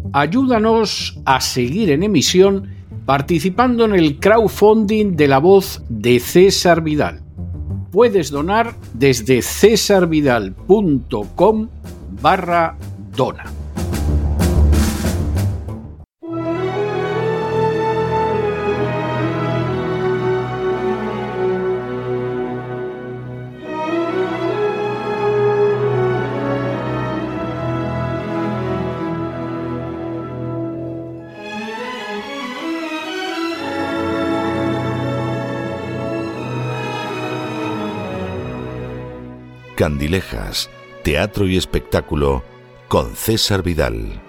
Ayúdanos a seguir en emisión participando en el crowdfunding de La Voz de César Vidal. Puedes donar desde cesarvidal.com/dona. Candilejas, teatro y espectáculo con César Vidal.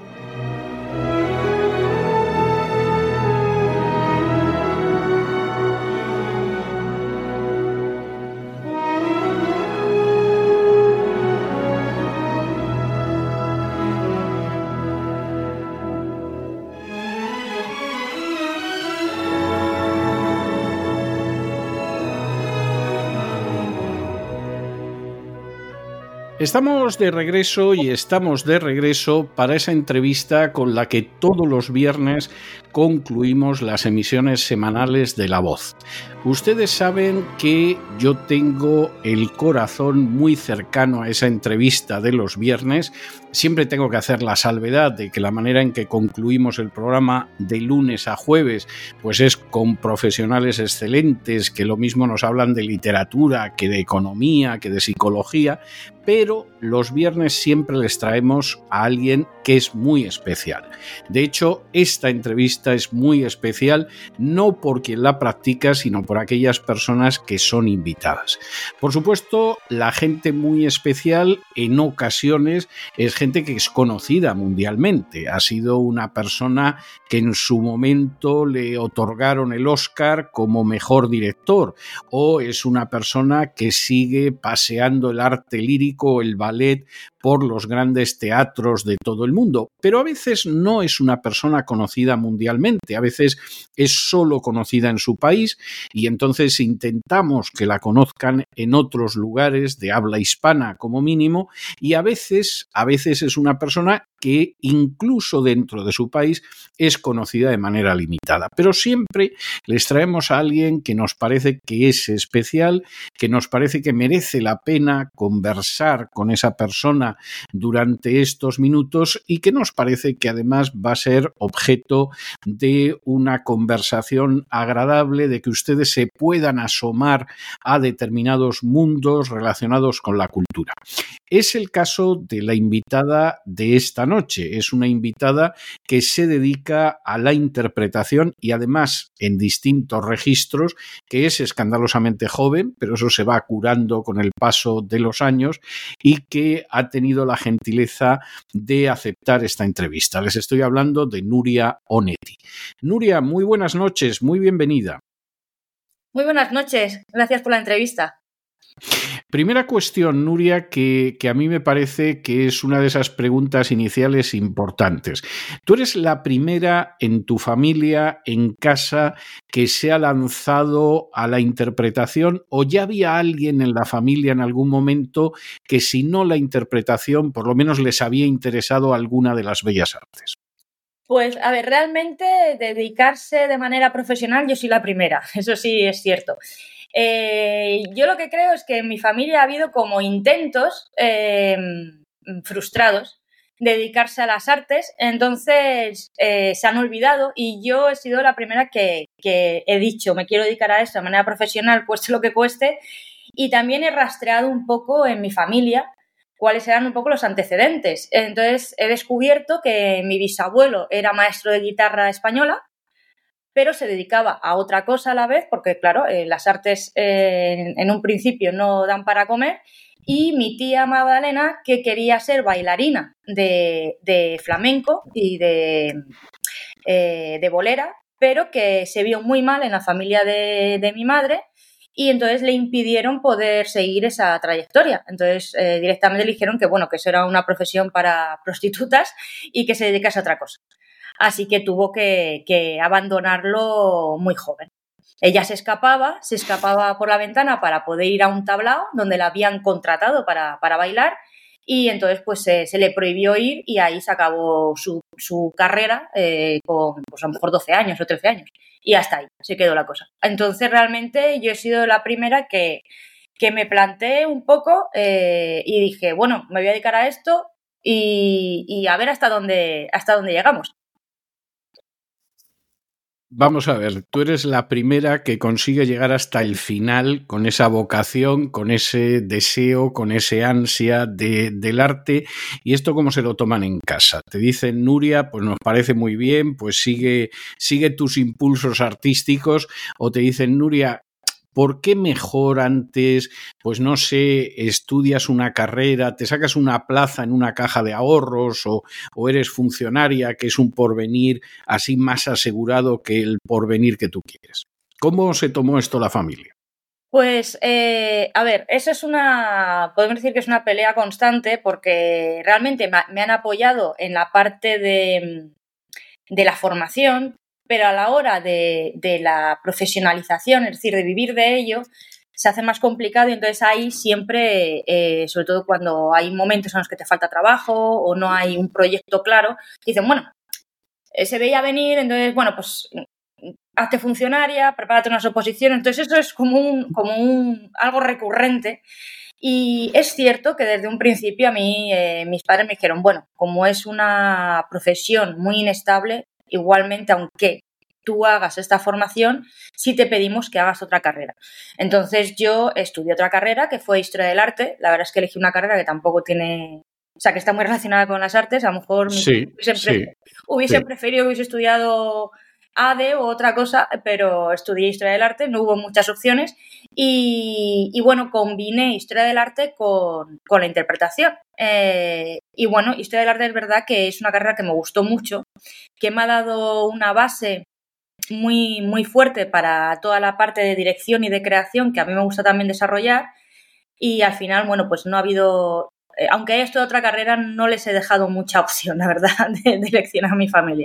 Estamos de regreso para esa entrevista con la que todos los viernes concluimos las emisiones semanales de La Voz. Ustedes saben que yo tengo el corazón muy cercano a esa entrevista de los viernes. Siempre tengo que hacer la salvedad de que la manera en que concluimos el programa de lunes a jueves pues es con profesionales excelentes que lo mismo nos hablan de literatura, que de economía, que de psicología, pero los viernes siempre les traemos a alguien que es muy especial. De hecho, esta entrevista es muy especial no por quien la practica, sino por aquellas personas que son invitadas. Por supuesto, la gente muy especial en ocasiones es gente que es conocida mundialmente. Ha sido una persona que en su momento le otorgaron el Oscar como mejor director, o es una persona que sigue paseando el arte lírico, el ballet, por los grandes teatros de todo el mundo, pero a veces no es una persona conocida mundialmente, a veces es solo conocida en su país y entonces intentamos que la conozcan en otros lugares de habla hispana como mínimo, y a veces es una persona que incluso dentro de su país es conocida de manera limitada. Pero siempre les traemos a alguien que nos parece que es especial, que nos parece que merece la pena conversar con esa persona durante estos minutos y que nos parece que además va a ser objeto de una conversación agradable, de que ustedes se puedan asomar a determinados mundos relacionados con la cultura. Es el caso de la invitada de esta noche. Es una invitada que se dedica a la interpretación y además en distintos registros, que es escandalosamente joven, pero eso se va curando con el paso de los años, y que ha tenido la gentileza de aceptar esta entrevista. Les estoy hablando de Nuria Onetti. Nuria, muy buenas noches, muy bienvenida. Muy buenas noches, gracias por la entrevista. Primera cuestión, Nuria, que a mí me parece que es una de esas preguntas iniciales importantes. ¿Tú eres la primera en tu familia, en casa, que se ha lanzado a la interpretación, o ya había alguien en la familia en algún momento que, si no la interpretación, por lo menos les había interesado alguna de las bellas artes? Pues, a ver, realmente dedicarse de manera profesional yo soy la primera, eso sí es cierto. Yo lo que creo es que en mi familia ha habido como intentos frustrados de dedicarse a las artes, entonces se han olvidado, y yo he sido la primera que he dicho me quiero dedicar a esto de manera profesional, cueste lo que cueste, y también he rastreado un poco en mi familia cuáles eran un poco los antecedentes. Entonces he descubierto que mi bisabuelo era maestro de guitarra española, pero se dedicaba a otra cosa a la vez, porque claro, las artes en un principio no dan para comer, y mi tía Magdalena, que quería ser bailarina de flamenco y de bolera, pero que se vio muy mal en la familia de mi madre, y entonces le impidieron poder seguir esa trayectoria. Entonces directamente le dijeron que bueno, que eso era una profesión para prostitutas y que se dedicase a otra cosa. Así que tuvo que abandonarlo muy joven. Ella se escapaba por la ventana para poder ir a un tablao donde la habían contratado para bailar, y entonces pues se le prohibió ir, y ahí se acabó su su carrera con, pues a lo mejor 12 años o 13 años. Y hasta ahí se quedó la cosa. Entonces, realmente yo he sido la primera que me planteé un poco y dije, bueno, me voy a dedicar a esto y a ver hasta dónde llegamos. Vamos a ver, tú eres la primera que consigue llegar hasta el final con esa vocación, con ese deseo, con ese ansia del arte. ¿Y esto cómo se lo toman en casa? Te dicen, Nuria, pues nos parece muy bien, pues sigue tus impulsos artísticos, o te dicen, Nuria, ¿por qué mejor antes, pues no sé, estudias una carrera, te sacas una plaza en una caja de ahorros o eres funcionaria, que es un porvenir así más asegurado que el porvenir que tú quieres? ¿Cómo se tomó esto la familia? Pues, a ver, eso es podemos decir que es una pelea constante porque realmente me han apoyado en la parte de la formación, pero a la hora de la profesionalización, es decir, de vivir de ello, se hace más complicado y entonces ahí siempre, sobre todo cuando hay momentos en los que te falta trabajo o no hay un proyecto claro, dicen, bueno, se veía venir, entonces, bueno, pues hazte funcionaria, prepárate unas oposiciones, entonces eso es como algo recurrente. Y es cierto que desde un principio a mí mis padres me dijeron, bueno, como es una profesión muy inestable, igualmente, aunque tú hagas esta formación, sí te pedimos que hagas otra carrera. Entonces yo estudié otra carrera que fue Historia del Arte. La verdad es que elegí una carrera que tampoco tiene... O sea, que está muy relacionada con las artes. A lo mejor hubiese preferido que hubiese estudiado ADE o otra cosa, pero estudié Historia del Arte, no hubo muchas opciones y bueno, combiné Historia del Arte con la interpretación. Y bueno, Historia del Arte es verdad que es una carrera que me gustó mucho, que me ha dado una base muy, muy fuerte para toda la parte de dirección y de creación que a mí me gusta también desarrollar y al final, bueno, pues no ha habido... aunque haya estudiado otra carrera, no les he dejado mucha opción, la verdad, de elección a mi familia.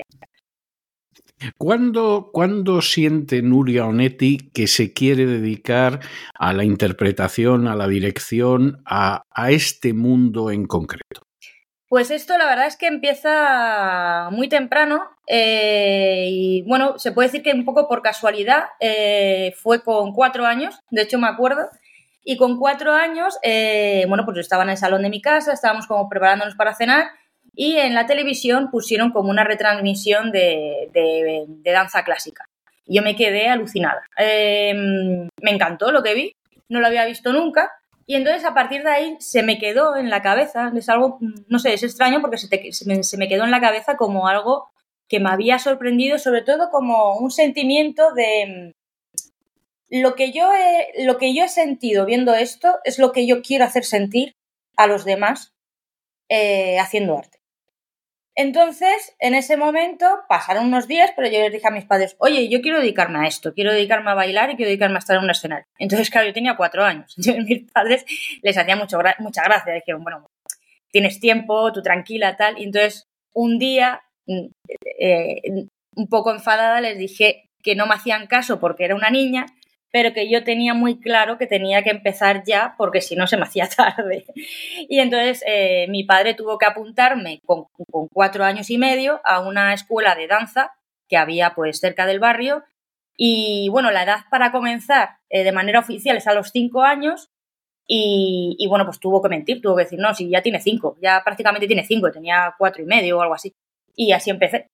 ¿Cuándo siente Nuria Onetti que se quiere dedicar a la interpretación, a la dirección, a este mundo en concreto? Pues esto la verdad es que empieza muy temprano y bueno, se puede decir que un poco por casualidad, fue con 4 años, de hecho me acuerdo, y con 4 años, bueno, pues yo estaba en el salón de mi casa, estábamos como preparándonos para cenar y en la televisión pusieron como una retransmisión de danza clásica. Y yo me quedé alucinada. Me encantó lo que vi, no lo había visto nunca. Y entonces, a partir de ahí, se me quedó en la cabeza, es algo, no sé, es extraño porque se me quedó en la cabeza como algo que me había sorprendido, sobre todo como un sentimiento de lo que yo he sentido viendo esto es lo que yo quiero hacer sentir a los demás haciendo arte. Entonces, en ese momento, pasaron unos días, pero yo les dije a mis padres, oye, yo quiero dedicarme a esto, quiero dedicarme a bailar y quiero dedicarme a estar en un escenario. Entonces, claro, yo tenía 4 años. Entonces, mis padres les hacía mucha gracia. Dijeron, bueno, tienes tiempo, tú tranquila, tal. Y entonces, un día, un poco enfadada, les dije que no me hacían caso porque era una niña, pero que yo tenía muy claro que tenía que empezar ya porque si no se me hacía tarde. Y entonces mi padre tuvo que apuntarme con 4 años y medio a una escuela de danza que había pues cerca del barrio y bueno, la edad para comenzar de manera oficial es a los 5 años y bueno, pues tuvo que mentir, tuvo que decir, no, si ya tiene 5, ya prácticamente tiene 5, tenía 4 y medio o algo así. Y así empecé.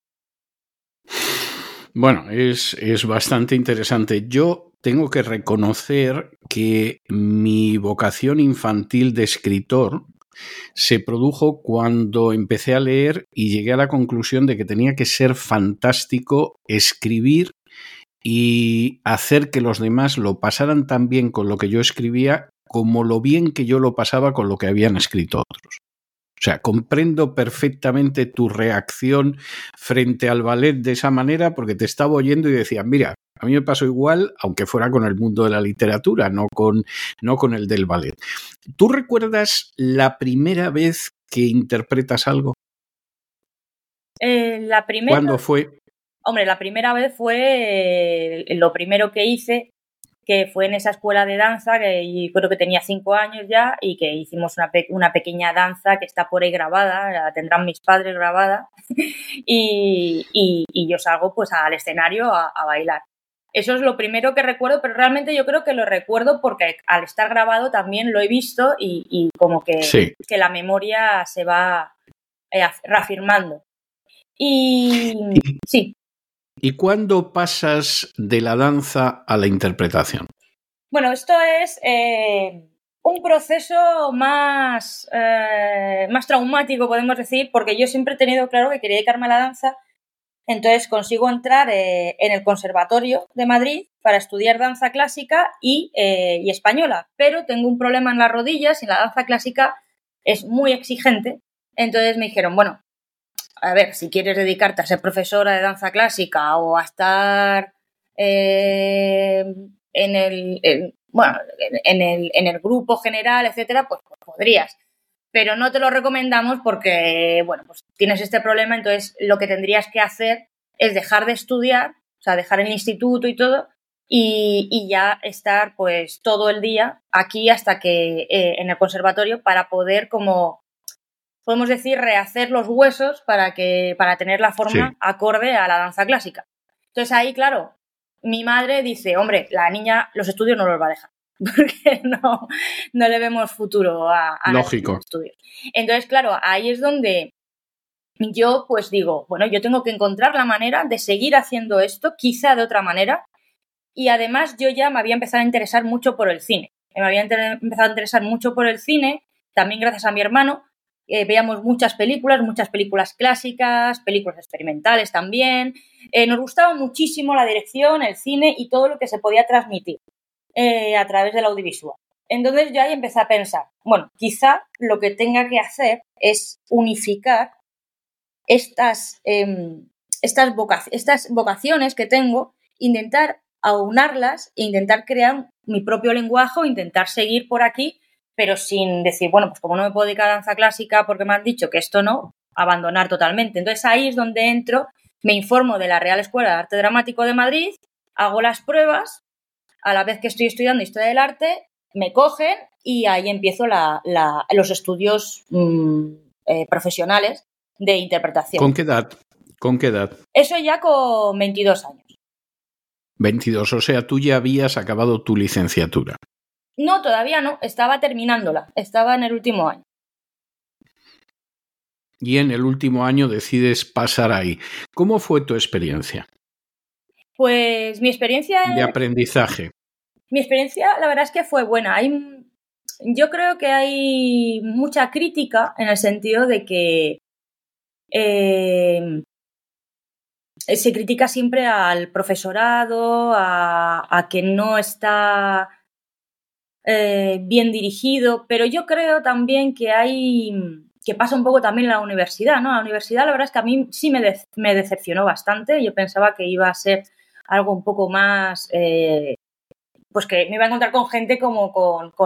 Bueno, es bastante interesante. Yo tengo que reconocer que mi vocación infantil de escritor se produjo cuando empecé a leer y llegué a la conclusión de que tenía que ser fantástico escribir y hacer que los demás lo pasaran tan bien con lo que yo escribía como lo bien que yo lo pasaba con lo que habían escrito otros. O sea, comprendo perfectamente tu reacción frente al ballet de esa manera porque te estaba oyendo y decía, mira, a mí me pasó igual, aunque fuera con el mundo de la literatura, no con el del ballet. ¿Tú recuerdas la primera vez que interpretas algo? La primera... ¿Cuándo fue? Hombre, la primera vez fue lo primero que hice que fue en esa escuela de danza, que creo que tenía 5 años ya, y que hicimos una pequeña danza que está por ahí grabada, la tendrán mis padres grabada, y yo salgo pues al escenario a bailar. Eso es lo primero que recuerdo, pero realmente yo creo que lo recuerdo porque al estar grabado también lo he visto y como que, sí, que la memoria se va reafirmando. Y sí. ¿Y cuándo pasas de la danza a la interpretación? Bueno, esto es un proceso más traumático, podemos decir, porque yo siempre he tenido claro que quería dedicarme a la danza. Entonces consigo entrar en el Conservatorio de Madrid para estudiar danza clásica y española, pero tengo un problema en las rodillas y la danza clásica es muy exigente. Entonces me dijeron, bueno, a ver, si quieres dedicarte a ser profesora de danza clásica o a estar en el grupo general, etcétera, pues podrías. Pero no te lo recomendamos porque, bueno, pues tienes este problema, entonces lo que tendrías que hacer es dejar de estudiar, o sea, dejar el instituto y todo, y ya estar pues todo el día aquí hasta que en el conservatorio para poder, como podemos decir, rehacer los huesos para tener la forma acorde a la danza clásica. Entonces ahí, claro, mi madre dice, hombre, la niña los estudios no los va a dejar, porque no le vemos futuro a los estudios. Entonces, claro, ahí es donde yo pues digo, bueno, yo tengo que encontrar la manera de seguir haciendo esto, quizá de otra manera, y además yo ya me había empezado a interesar mucho por el cine. Me había empezado a interesar mucho por el cine, también gracias a mi hermano. Veíamos muchas películas clásicas, películas experimentales también. Nos gustaba muchísimo la dirección, el cine y todo lo que se podía transmitir a través del audiovisual. Entonces yo ahí empecé a pensar, bueno, quizá lo que tenga que hacer es unificar estas vocaciones que tengo, intentar aunarlas e intentar crear mi propio lenguaje o intentar seguir por aquí, pero sin decir, bueno, pues como no me puedo dedicar a danza clásica porque me han dicho que esto no, abandonar totalmente. Entonces ahí es donde entro, me informo de la Real Escuela de Arte Dramático de Madrid, hago las pruebas, a la vez que estoy estudiando Historia del Arte, me cogen y ahí empiezo los estudios profesionales de interpretación. ¿Con qué edad? ¿Con qué edad? Eso ya con 22 años. 22, o sea, tú ya habías acabado tu licenciatura. No, todavía no, estaba terminándola, estaba en el último año. Y en el último año decides pasar ahí. ¿Cómo fue tu experiencia? Pues mi experiencia... de aprendizaje. Mi experiencia, la verdad es que fue buena. Yo creo que hay mucha crítica en el sentido de que se critica siempre al profesorado, a que no está bien dirigido, pero yo creo también que pasa un poco también en la universidad, ¿no? La universidad, la verdad es que a mí sí me decepcionó bastante. Yo pensaba que iba a ser algo un poco más, pues que me iba a encontrar con gente como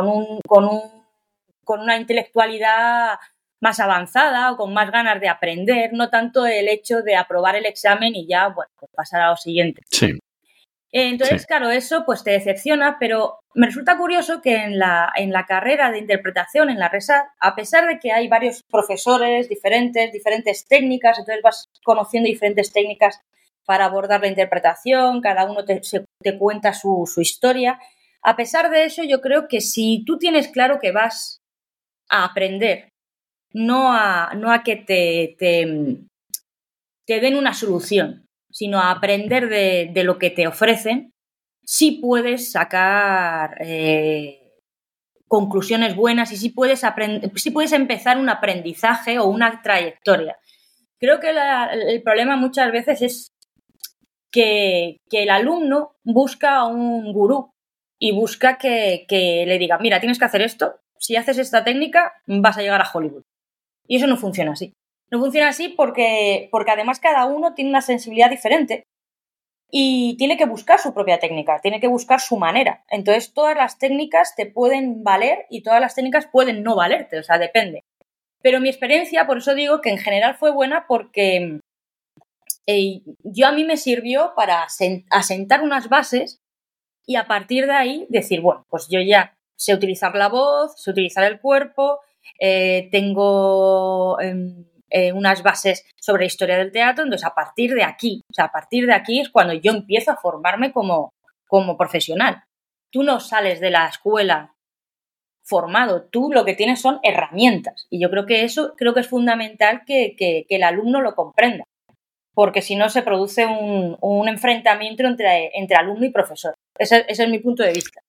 con una intelectualidad más avanzada o con más ganas de aprender, no tanto el hecho de aprobar el examen y ya, bueno, pues pasar a lo siguiente. Sí. Entonces, claro, eso pues te decepciona, pero me resulta curioso que en la carrera de interpretación, en la RESAD, a pesar de que hay varios profesores diferentes técnicas, entonces vas conociendo diferentes técnicas para abordar la interpretación, cada uno te cuenta su historia. A pesar de eso, yo creo que si tú tienes claro que vas a aprender, no a que te den una solución, sino a aprender de lo que te ofrecen, sí puedes sacar conclusiones buenas y sí puedes empezar un aprendizaje o una trayectoria. Creo que el problema muchas veces es que el alumno busca a un gurú y busca que le diga, mira, tienes que hacer esto, si haces esta técnica vas a llegar a Hollywood. Y eso no funciona así. No funciona así porque además cada uno tiene una sensibilidad diferente y tiene que buscar su propia técnica, tiene que buscar su manera. Entonces todas las técnicas te pueden valer y todas las técnicas pueden no valerte, o sea, depende. Pero mi experiencia, por eso digo que en general fue buena porque a mí me sirvió para asentar unas bases y a partir de ahí decir, bueno, pues yo ya sé utilizar la voz, sé utilizar el cuerpo, tengo unas bases sobre la historia del teatro, entonces a partir de aquí es cuando yo empiezo a formarme como profesional. Tú no sales de la escuela formado, tú lo que tienes son herramientas y yo creo que eso es fundamental que el alumno lo comprenda, porque si no se produce un enfrentamiento entre alumno y profesor. Ese es mi punto de vista.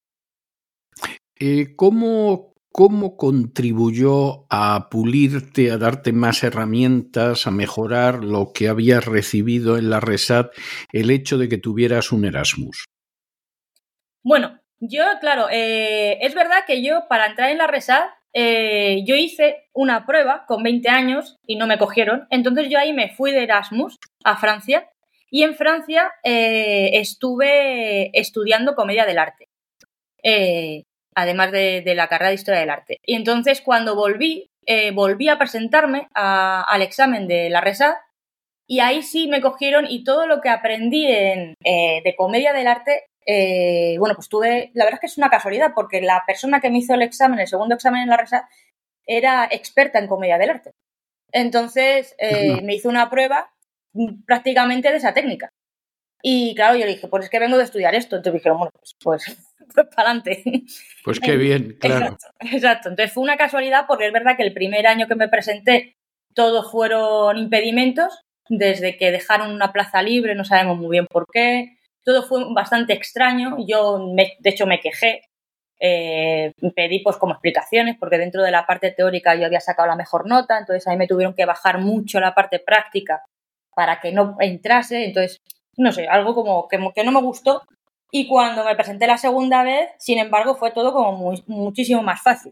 ¿Cómo contribuyó a pulirte, a darte más herramientas, a mejorar lo que habías recibido en la RESAD el hecho de que tuvieras un Erasmus? Bueno, yo, claro, es verdad que yo para entrar en la RESAD yo hice una prueba con 20 años y no me cogieron, entonces yo ahí me fui de Erasmus a Francia y en Francia estuve estudiando comedia del arte. Además de la carrera de Historia del Arte. Y entonces, cuando volví a presentarme al examen de la RESAD y ahí sí me cogieron y todo lo que aprendí de Comedia del Arte, bueno, pues la verdad es que es una casualidad porque la persona que me hizo el segundo examen en la RESAD, era experta en Comedia del Arte. Entonces, me hizo una prueba prácticamente de esa técnica. Y claro, yo le dije, pues es que vengo de estudiar esto. Entonces me dijeron, bueno, pues para adelante. Pues qué bien, claro. Exacto. Entonces fue una casualidad porque es verdad que el primer año que me presenté todos fueron impedimentos, desde que dejaron una plaza libre, no sabemos muy bien por qué. Todo fue bastante extraño. Yo, de hecho, me quejé. Pedí pues como explicaciones porque dentro de la parte teórica yo había sacado la mejor nota, entonces a mí me tuvieron que bajar mucho la parte práctica para que no entrase. Entonces, no sé, algo como que no me gustó. Y cuando me presenté la segunda vez, sin embargo, fue todo como muchísimo más fácil.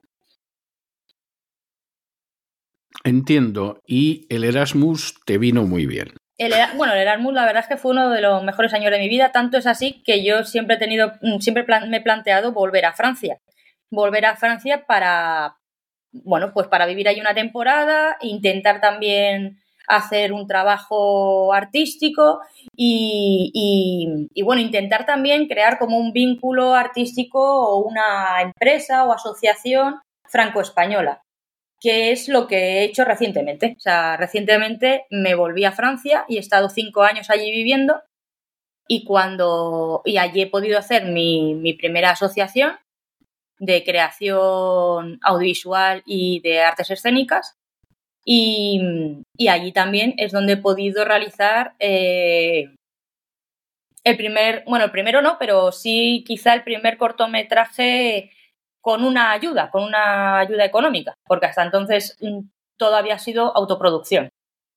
Entiendo. Y el Erasmus te vino muy bien. El Erasmus la verdad es que fue uno de los mejores años de mi vida. Tanto es así que yo siempre me he planteado volver a Francia. Volver a Francia para, bueno, pues para vivir ahí una temporada, intentar también hacer un trabajo artístico y bueno, intentar también crear como un vínculo artístico o una empresa o asociación franco-española, que es lo que he hecho recientemente. O sea, recientemente me volví a Francia y he estado 5 años allí viviendo y allí he podido hacer mi primera asociación de creación audiovisual y de artes escénicas. Y allí también es donde he podido realizar el primero no, pero sí quizá el primer cortometraje con una ayuda económica, porque hasta entonces todo había sido autoproducción.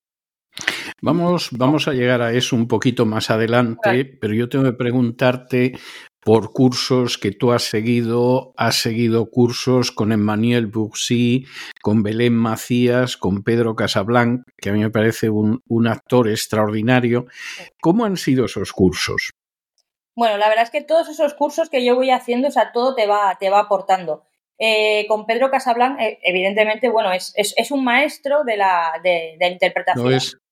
Vamos a llegar a eso un poquito más adelante, vale. Pero yo tengo que preguntarte por cursos que tú has seguido cursos con Emmanuel Boursy, con Belén Macías, con Pedro Casablanc, que a mí me parece un actor extraordinario. ¿Cómo han sido esos cursos? Bueno, la verdad es que todos esos cursos que yo voy haciendo, o sea, todo te va aportando. Con Pedro Casablanc, evidentemente, bueno, es un maestro de la interpretación. No es...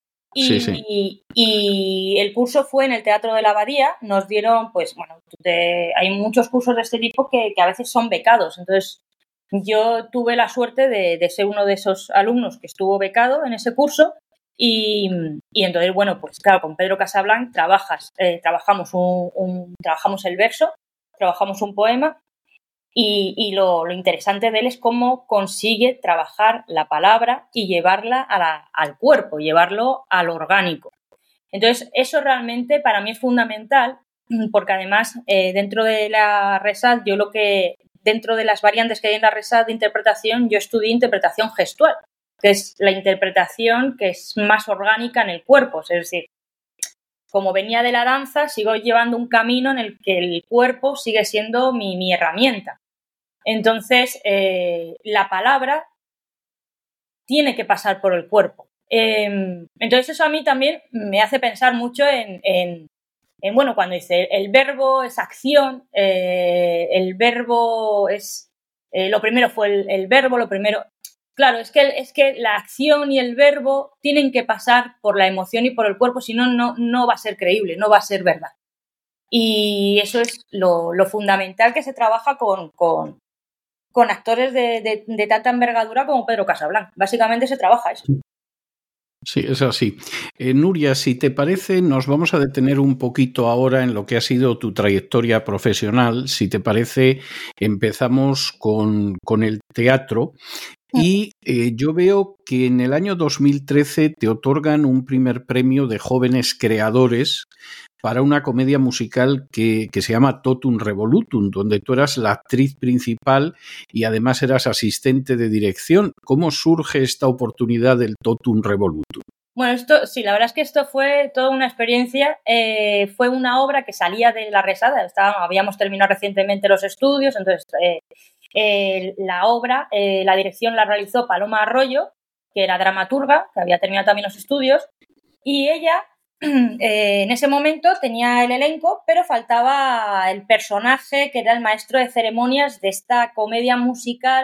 Y el curso fue en el Teatro de la Abadía. Nos dieron, pues, bueno, hay muchos cursos de este tipo que a veces son becados. Entonces, yo tuve la suerte de ser uno de esos alumnos que estuvo becado en ese curso. Y entonces, bueno, pues claro, con Pedro Casablanc trabajamos el verso, trabajamos un poema. Y lo interesante de él es cómo consigue trabajar la palabra y llevarla al cuerpo, llevarlo al orgánico. Entonces, eso realmente para mí es fundamental, porque además dentro de la RESAD, dentro de las variantes que hay en la RESAD de interpretación, yo estudié interpretación gestual, que es la interpretación que es más orgánica en el cuerpo, es decir, como venía de la danza, sigo llevando un camino en el que el cuerpo sigue siendo mi herramienta. Entonces, la palabra tiene que pasar por el cuerpo. Entonces, eso a mí también me hace pensar mucho en bueno, cuando dice el verbo es acción, el verbo es... lo primero fue el verbo, lo primero... Claro, es que la acción y el verbo tienen que pasar por la emoción y por el cuerpo, si no va a ser creíble, no va a ser verdad. Y eso es lo fundamental que se trabaja con actores de tanta envergadura como Pedro Casablanca. Básicamente se trabaja eso. Sí, es así. Nuria, si te parece, nos vamos a detener un poquito ahora en lo que ha sido tu trayectoria profesional. Si te parece, empezamos con el teatro. Y yo veo que en el año 2013 te otorgan un primer premio de jóvenes creadores para una comedia musical que se llama Totum Revolutum, donde tú eras la actriz principal y además eras asistente de dirección. ¿Cómo surge esta oportunidad del Totum Revolutum? Bueno, sí, la verdad es que esto fue toda una experiencia. Fue una obra que salía de la Resada. Habíamos terminado recientemente los estudios, entonces la obra, la dirección la realizó Paloma Arroyo, que era dramaturga, que había terminado también los estudios, y ella en ese momento tenía el elenco, pero faltaba el personaje que era el maestro de ceremonias de esta comedia musical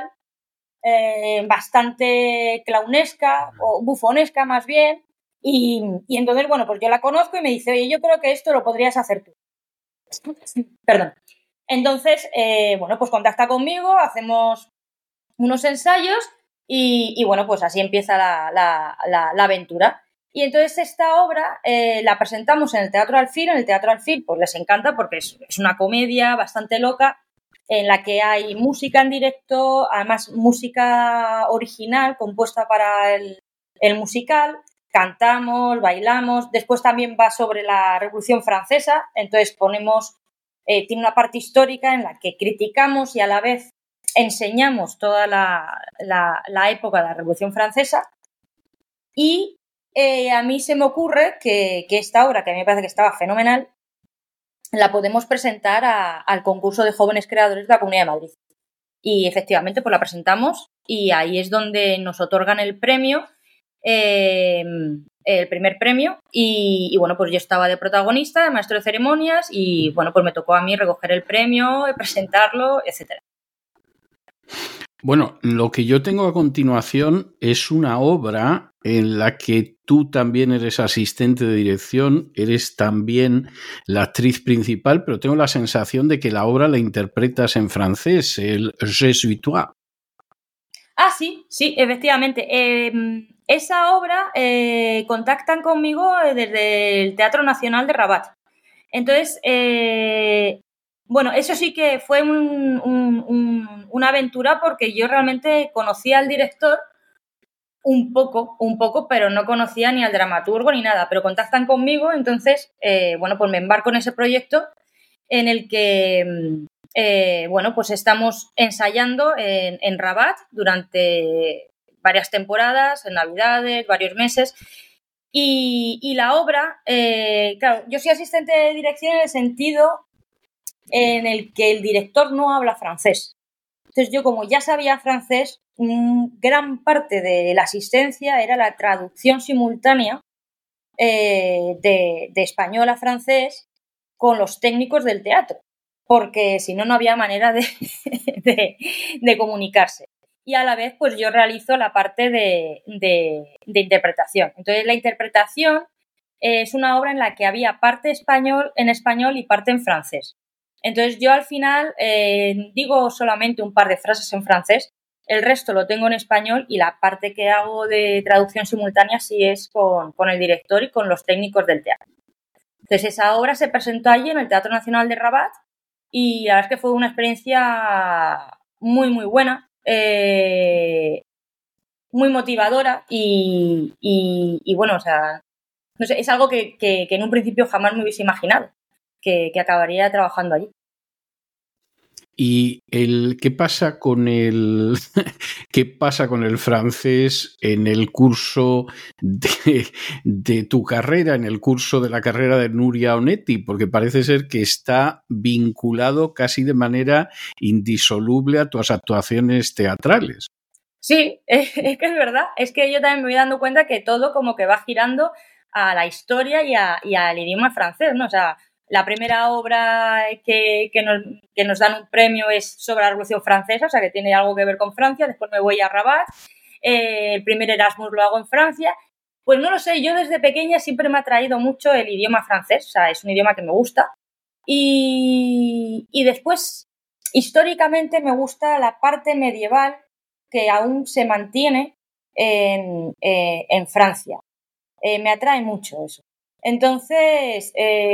bastante clownesca o bufonesca más bien, y entonces, bueno, pues yo la conozco y me dice, oye, yo creo que esto lo podrías hacer tú. Perdón. Entonces, bueno, pues contacta conmigo, hacemos unos ensayos y bueno, pues así empieza la aventura. Y entonces esta obra la presentamos en el Teatro Alfil. En el Teatro Alfil pues les encanta porque es una comedia bastante loca en la que hay música en directo, además música original compuesta para el musical, cantamos, bailamos. Después también va sobre la Revolución Francesa, entonces ponemos, tiene una parte histórica en la que criticamos y a la vez enseñamos toda la época de la Revolución Francesa. Y a mí se me ocurre que esta obra, que a mí me parece que estaba fenomenal, la podemos presentar al concurso de jóvenes creadores de la Comunidad de Madrid. Y efectivamente, pues la presentamos y ahí es donde nos otorgan el premio, el primer premio. Y bueno, pues yo estaba de protagonista, de maestro de ceremonias y bueno, pues me tocó a mí recoger el premio, presentarlo, etcétera. Bueno, lo que yo tengo a continuación es una obra en la que tú también eres asistente de dirección, eres también la actriz principal, pero tengo la sensación de que la obra la interpretas en francés, el Je suis toi. Ah, sí, efectivamente. Esa obra contactan conmigo desde el Teatro Nacional de Rabat. Entonces, bueno, eso sí que fue una aventura porque yo realmente conocía al director un poco, pero no conocía ni al dramaturgo ni nada. Pero contactan conmigo, entonces, bueno, pues me embarco en ese proyecto en el que, bueno, pues estamos ensayando en Rabat durante varias temporadas, en Navidades, varios meses. Y la obra, claro, yo soy asistente de dirección en el sentido en el que el director no habla francés. Entonces yo, como ya sabía francés, gran parte de la asistencia era la traducción simultánea de español a francés con los técnicos del teatro, porque si no, no había manera de comunicarse. Y a la vez, pues yo realizo la parte de interpretación. Entonces, la interpretación es una obra en la que había parte en español y parte en francés. Entonces, yo al final digo solamente un par de frases en francés, el resto lo tengo en español y la parte que hago de traducción simultánea sí es con el director y con los técnicos del teatro. Entonces, esa obra se presentó allí en el Teatro Nacional de Rabat y la verdad es que fue una experiencia muy, muy buena, muy motivadora y bueno, o sea, no sé, es algo que en un principio jamás me hubiese imaginado, que acabaría trabajando allí. ¿Y qué pasa con el francés en el curso de tu carrera, en el curso de la carrera de Nuria Onetti? Porque parece ser que está vinculado casi de manera indisoluble a tus actuaciones teatrales. Sí, es que es verdad. Es que yo también me voy dando cuenta que todo como que va girando a la historia y al idioma francés, ¿no? O sea, la primera obra que nos dan un premio es sobre la Revolución Francesa, o sea, que tiene algo que ver con Francia. Después me voy a Rabat. El primer Erasmus lo hago en Francia. Pues no lo sé, yo desde pequeña siempre me ha atraído mucho el idioma francés. O sea, es un idioma que me gusta. Y después, históricamente, me gusta la parte medieval que aún se mantiene en Francia. Me atrae mucho eso. Entonces,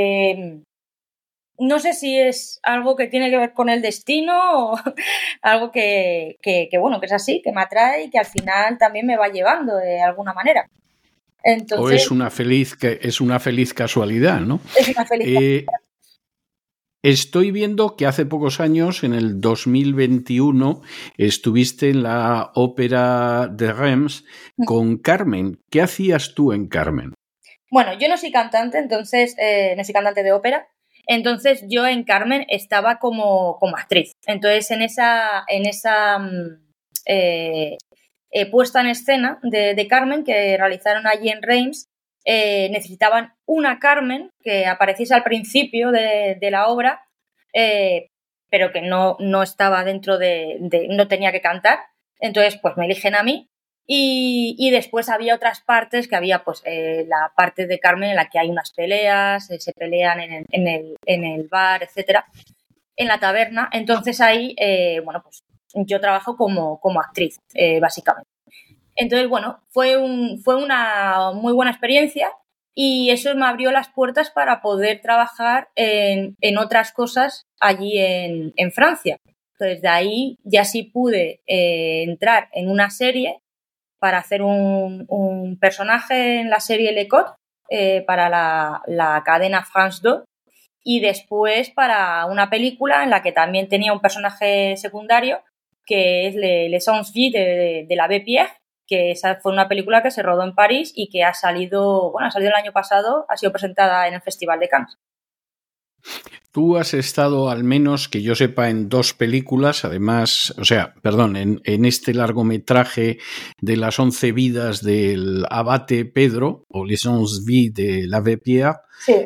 no sé si es algo que tiene que ver con el destino o algo que bueno, que es así, que me atrae y que al final también me va llevando de alguna manera. Entonces, o es una feliz casualidad, ¿no? Es una feliz casualidad. Estoy viendo que hace pocos años, en el 2021, estuviste en la ópera de Reims con Carmen. ¿Qué hacías tú en Carmen? Bueno, yo no soy cantante, entonces no soy cantante de ópera. Entonces yo en Carmen estaba como actriz. Entonces en esa puesta en escena de Carmen que realizaron allí en Reims, necesitaban una Carmen que apareciese al principio de la obra, pero que no estaba dentro no tenía que cantar. Entonces pues me eligen a mí. Y después había otras partes que había pues la parte de Carmen en la que hay unas peleas, se pelean en el bar, etcétera, en la taberna. Entonces ahí, bueno, pues yo trabajo como actriz, básicamente. Entonces, bueno, fue una muy buena experiencia y eso me abrió las puertas para poder trabajar en otras cosas allí en Francia. Entonces, de ahí ya sí pude entrar en una serie para hacer un personaje en la serie Le Code para la cadena France 2 y después para una película en la que también tenía un personaje secundario que es Les Onze Vies de l'Abbé Pierre, que esa fue una película que se rodó en París y que ha salido el año pasado, ha sido presentada en el Festival de Cannes. Tú has estado, al menos que yo sepa, en 2 películas, además, en este largometraje de las 11 vidas del abate Pedro, o Les 11 vies de l'Abbé Pierre. Sí.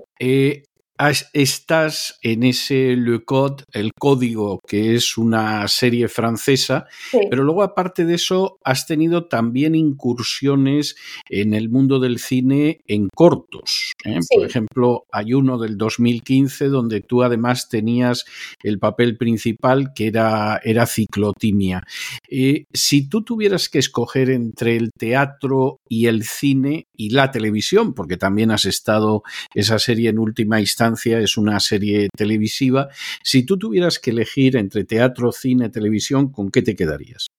Estás en ese Le Code, el código, que es una serie francesa, sí. Pero luego, aparte de eso, has tenido también incursiones en el mundo del cine en cortos. Sí. Por ejemplo, hay uno del 2015 donde tú además tenías el papel principal, que era Ciclotimia. Si tú tuvieras que escoger entre el teatro y el cine y la televisión, porque también has estado esa serie en última instancia, es una serie televisiva. Si tú tuvieras que elegir entre teatro, cine, televisión, ¿con qué te quedarías?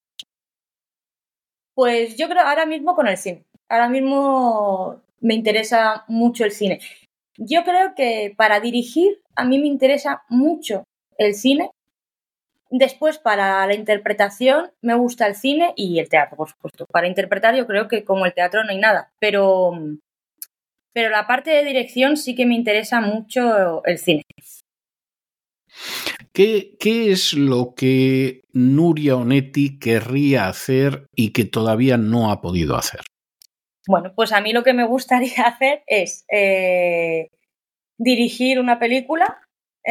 Pues yo creo ahora mismo con el cine. Ahora mismo me interesa mucho el cine. Yo creo que para dirigir a mí me interesa mucho el cine. Después, para la interpretación, me gusta el cine y el teatro, por supuesto. Para interpretar yo creo que como el teatro no hay nada, pero la parte de dirección sí que me interesa mucho el cine. ¿Qué es lo que Nuria Onetti querría hacer y que todavía no ha podido hacer? Bueno, pues a mí lo que me gustaría hacer es dirigir una película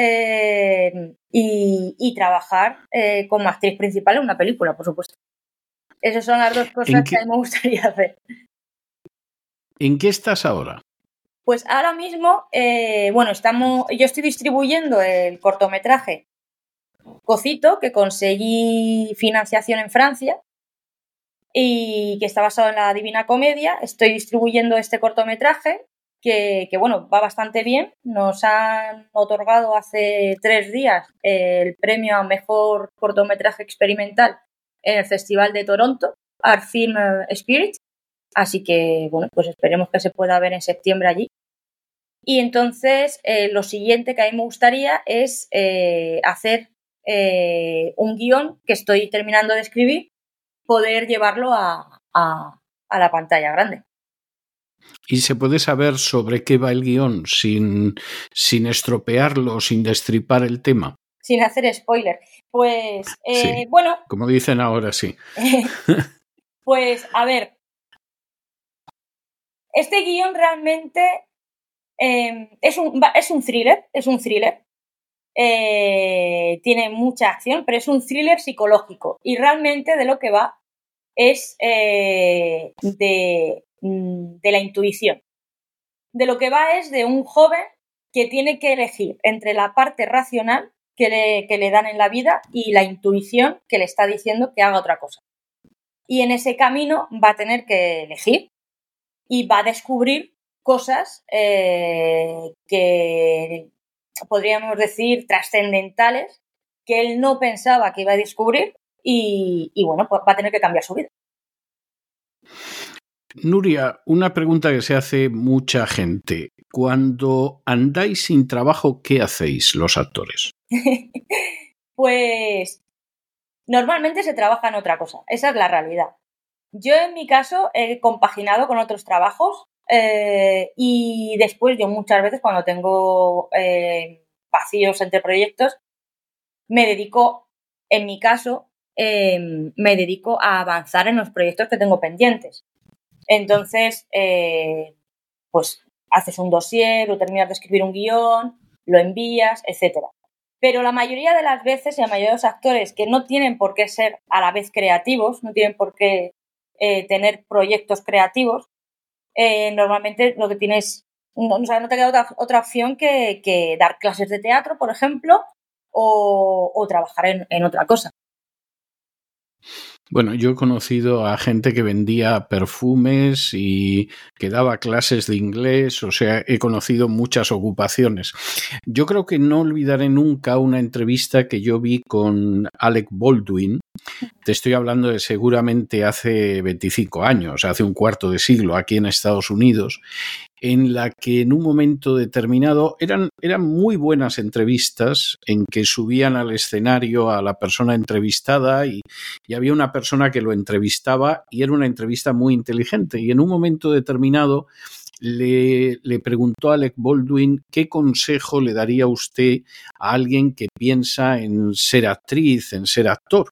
y trabajar como actriz principal en una película, por supuesto. Esas son las 2 cosas que a mí me gustaría hacer. ¿En qué estás ahora? Pues ahora mismo, yo estoy distribuyendo el cortometraje Cocito, que conseguí financiación en Francia y que está basado en la Divina Comedia. Estoy distribuyendo este cortometraje que va bastante bien. Nos han otorgado hace 3 días el premio a mejor cortometraje experimental en el Festival de Toronto, Art Film Spirit. Así que, pues esperemos que se pueda ver en septiembre allí. Y entonces, lo siguiente que a mí me gustaría es hacer un guión que estoy terminando de escribir, poder llevarlo a la pantalla grande. ¿Y se puede saber sobre qué va el guión sin estropearlo, sin destripar el tema? Sin hacer spoiler. Pues, sí, como dicen ahora, sí. Pues, a ver, este guión realmente es un thriller, tiene mucha acción, pero es un thriller psicológico y realmente de lo que va es de la intuición. De lo que va es de un joven que tiene que elegir entre la parte racional que le dan en la vida y la intuición que le está diciendo que haga otra cosa. Y en ese camino va a tener que elegir y va a descubrir cosas que podríamos decir trascendentales que él no pensaba que iba a descubrir y bueno, pues va a tener que cambiar su vida. Nuria, una pregunta que se hace mucha gente. Cuando andáis sin trabajo, ¿qué hacéis los actores? Pues normalmente se trabaja en otra cosa, esa es la realidad. Yo en mi caso he compaginado con otros trabajos y después yo muchas veces cuando tengo vacíos entre proyectos me dedico, en mi caso, me dedico a avanzar en los proyectos que tengo pendientes. Entonces, pues haces un dossier o terminas de escribir un guión, lo envías, etcétera. Pero la mayoría de las veces y la mayoría de los actores que no tienen por qué ser a la vez creativos, no tienen por qué tener proyectos creativos, normalmente lo que tienes, no te queda otra opción que dar clases de teatro, por ejemplo, o trabajar en otra cosa. Bueno, yo he conocido a gente que vendía perfumes y que daba clases de inglés, o sea, he conocido muchas ocupaciones. Yo creo que no olvidaré nunca una entrevista que yo vi con Alec Baldwin. Te estoy hablando de seguramente hace 25 años, hace un cuarto de siglo, aquí en Estados Unidos, en la que en un momento determinado eran muy buenas entrevistas en que subían al escenario a la persona entrevistada y había una persona que lo entrevistaba y era una entrevista muy inteligente y en un momento determinado le preguntó a Alec Baldwin qué consejo le daría usted a alguien que piensa en ser actriz, en ser actor.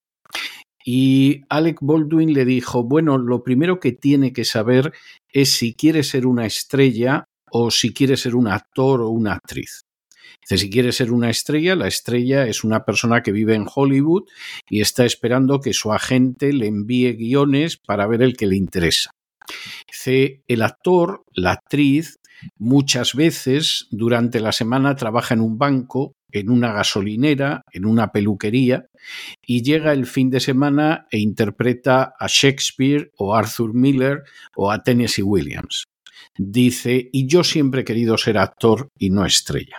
Y Alec Baldwin le dijo, bueno, lo primero que tiene que saber es si quiere ser una estrella o si quiere ser un actor o una actriz. Dice, si quiere ser una estrella, la estrella es una persona que vive en Hollywood y está esperando que su agente le envíe guiones para ver el que le interesa. Dice, el actor, la actriz, muchas veces durante la semana trabaja en un banco, en una gasolinera, en una peluquería y llega el fin de semana e interpreta a Shakespeare o a Arthur Miller o a Tennessee Williams. Dice, y yo siempre he querido ser actor y no estrella.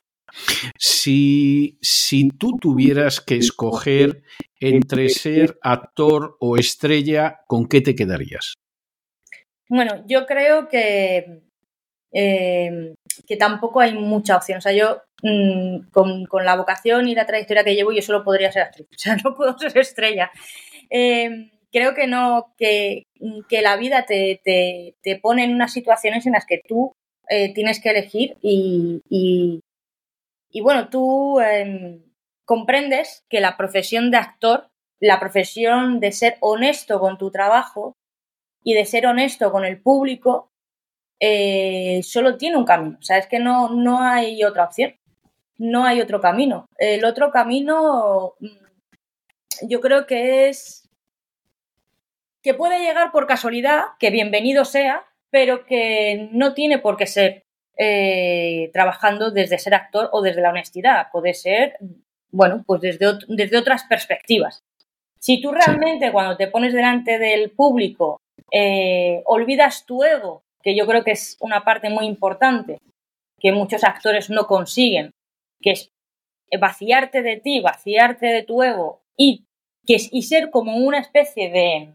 Si tú tuvieras que escoger entre ser actor o estrella, ¿con qué te quedarías? Bueno, yo creo que tampoco hay mucha opción. O sea, yo con la vocación y la trayectoria que llevo, yo solo podría ser actriz. O sea, no puedo ser estrella. Creo que no, que la vida te pone en unas situaciones en las que tú tienes que elegir y bueno, tú comprendes que la profesión de actor, la profesión de ser honesto con tu trabajo y de ser honesto con el público, solo tiene un camino. O sea, es que no hay otra opción. No hay otro camino. El otro camino yo creo que es que puede llegar por casualidad, que bienvenido sea, pero que no tiene por qué ser trabajando desde ser actor o desde la honestidad. Puede ser, bueno, pues desde otras perspectivas. Si tú realmente cuando te pones delante del público olvidas tu ego, que yo creo que es una parte muy importante que muchos actores no consiguen, que es vaciarte de ti, vaciarte de tu ego y ser como una especie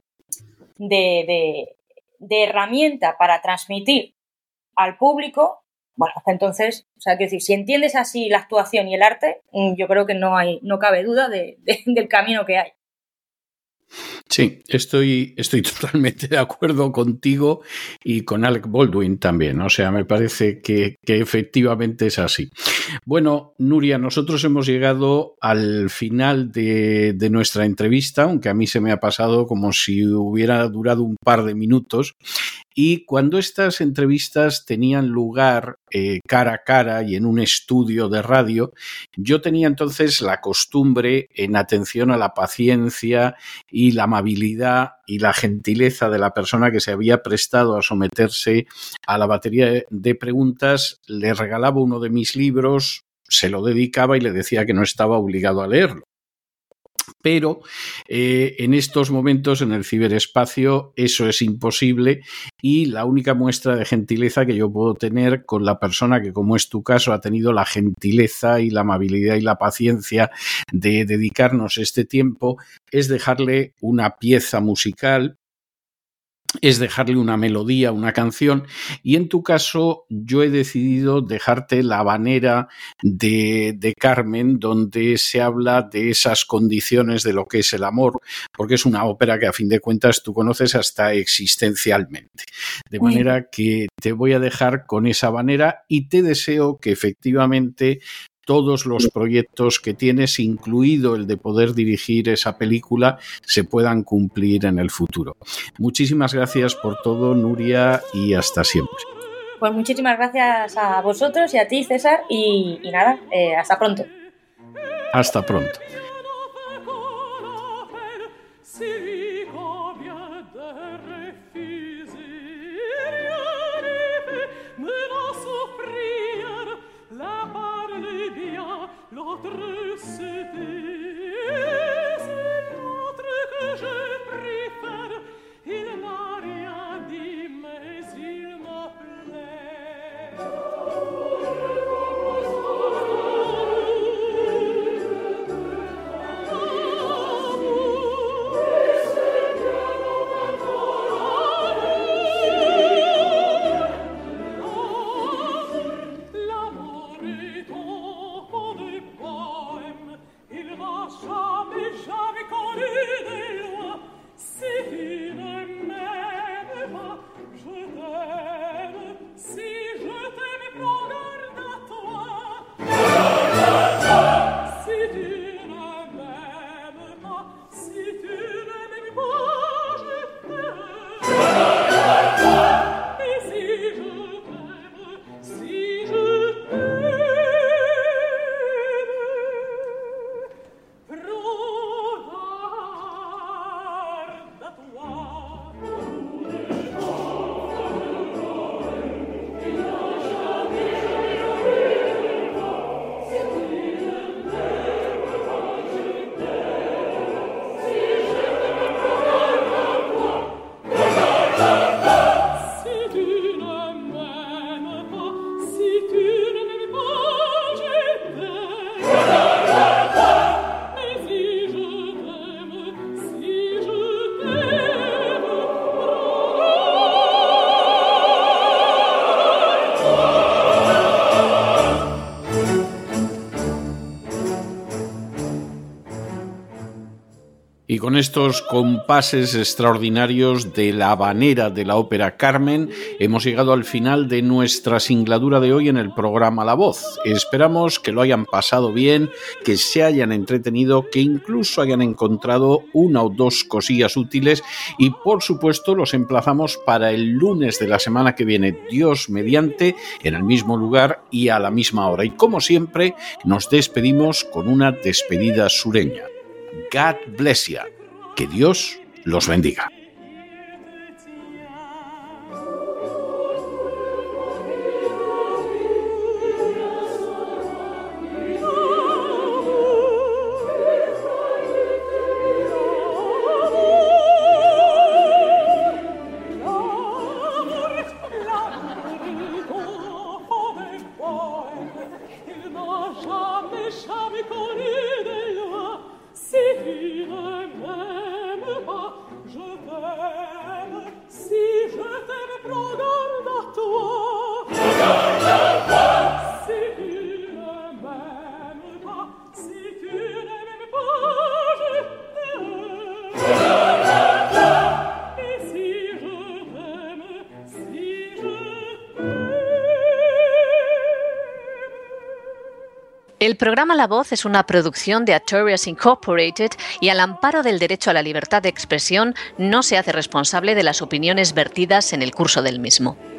de herramienta para transmitir al público, bueno, entonces, o sea, quiero decir, si entiendes así la actuación y el arte, yo creo que no cabe duda del camino que hay. Sí, estoy totalmente de acuerdo contigo y con Alec Baldwin también. O sea, me parece que efectivamente es así. Bueno, Nuria, nosotros hemos llegado al final de nuestra entrevista, aunque a mí se me ha pasado como si hubiera durado un par de minutos. Y cuando estas entrevistas tenían lugar cara a cara y en un estudio de radio, yo tenía entonces la costumbre, en atención a la paciencia y la amabilidad y la gentileza de la persona que se había prestado a someterse a la batería de preguntas, le regalaba uno de mis libros, se lo dedicaba y le decía que no estaba obligado a leerlo. Pero en estos momentos en el ciberespacio eso es imposible y la única muestra de gentileza que yo puedo tener con la persona que, como es tu caso, ha tenido la gentileza y la amabilidad y la paciencia de dedicarnos este tiempo es dejarle una pieza musical, es dejarle una melodía, una canción, y en tu caso yo he decidido dejarte La habanera de Carmen, donde se habla de esas condiciones de lo que es el amor, porque es una ópera que a fin de cuentas tú conoces hasta existencialmente. De manera que te voy a dejar con esa habanera y te deseo que efectivamente todos los proyectos que tienes, incluido el de poder dirigir esa película, se puedan cumplir en el futuro. Muchísimas gracias por todo, Nuria, y hasta siempre. Pues muchísimas gracias a vosotros y a ti, César, y nada, hasta pronto. Hasta pronto. L'autre c'était, c'est l'autre que je préfère. Il n'a rien dit, mais il m'appelait. Jamais connu des lois. Si tu ne m'aimes pas, je t'aime. Si je t'aime, prends garde à toi. Si tu ne m'aimes pas, si tu ne m'aimes pas, je t'aime. Et si je t'aime, si je t'aime. Y con estos compases extraordinarios de La habanera de la ópera Carmen, hemos llegado al final de nuestra singladura de hoy en el programa La Voz. Esperamos que lo hayan pasado bien, que se hayan entretenido, que incluso hayan encontrado una o dos cosillas útiles y, por supuesto, los emplazamos para el lunes de la semana que viene, Dios mediante, en el mismo lugar y a la misma hora. Y como siempre, nos despedimos con una despedida sureña. God bless you. Que Dios los bendiga. Jamais connu des lois. Si tu ne m'aimes pas, je veux El programa La Voz es una producción de Artorias Incorporated y al amparo del derecho a la libertad de expresión no se hace responsable de las opiniones vertidas en el curso del mismo.